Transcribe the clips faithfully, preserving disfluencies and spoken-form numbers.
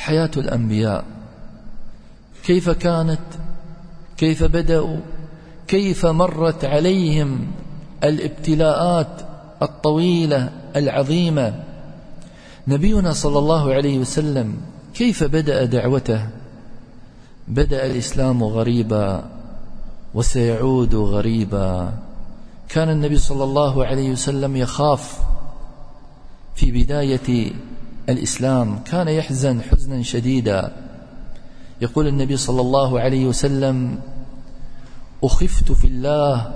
حياة الأنبياء كيف كانت، كيف بدأوا، كيف مرت عليهم الابتلاءات الطويلة العظيمة. نبينا صلى الله عليه وسلم كيف بدأ دعوته؟ بدأ الإسلام غريبا وسيعود غريبا. كان النبي صلى الله عليه وسلم يخاف في بداية الإسلام، كان يحزن حزنا شديدا. يقول النبي صلى الله عليه وسلم: أخفت في الله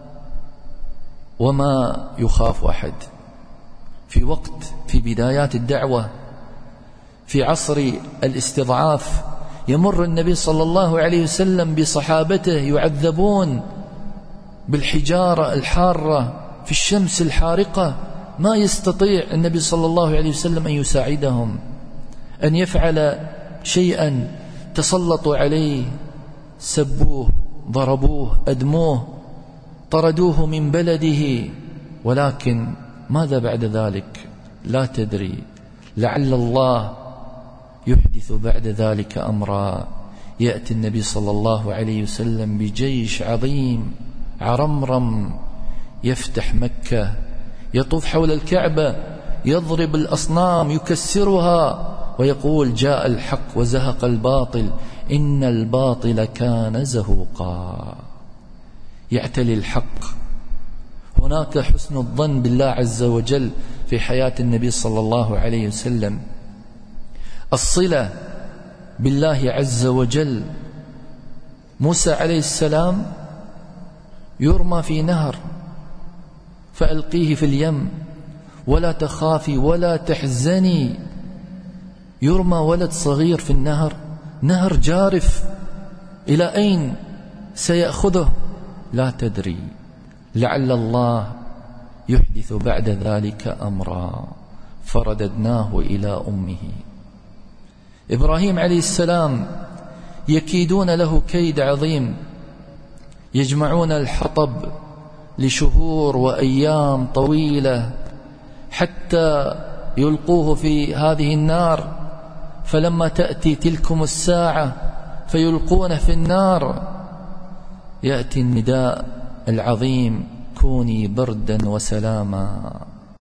وما يخاف أحد. في وقت في بدايات الدعوة، في عصر الاستضعاف، يمر النبي صلى الله عليه وسلم بصحابته يعذبون بالحجارة الحارة في الشمس الحارقة، ما يستطيع النبي صلى الله عليه وسلم أن يساعدهم، أن يفعل شيئا. تسلطوا عليه، سبوه، ضربوه، أدموه، طردوه من بلده. ولكن ماذا بعد ذلك؟ لا تدري، لعل الله يحدث بعد ذلك أمرا. يأتي النبي صلى الله عليه وسلم بجيش عظيم عرمرم، يفتح مكة، يطوف حول الكعبة، يضرب الأصنام، يكسرها، ويقول: جاء الحق وزهق الباطل إن الباطل كان زهوقا. يعتلي الحق. هناك حسن الظن بالله عز وجل في حياة النبي صلى الله عليه وسلم، الصلة بالله عز وجل. موسى عليه السلام يرمى في نهر فألقيه في اليم، ولا تخافي ولا تحزني. يرمى ولد صغير في النهر، نهر جارف، إلى أين سيأخذه؟ لا تدري، لعل الله يحدث بعد ذلك أمرا. فرددناه إلى أمه. إبراهيم عليه السلام يكيدون له كيد عظيم، يجمعون الحطب لشهور وأيام طويلة حتى يلقوه في هذه النار. فلما تأتي تلكم الساعة فيلقونه في النار، يأتي النداء العظيم: كوني بردا وسلاما.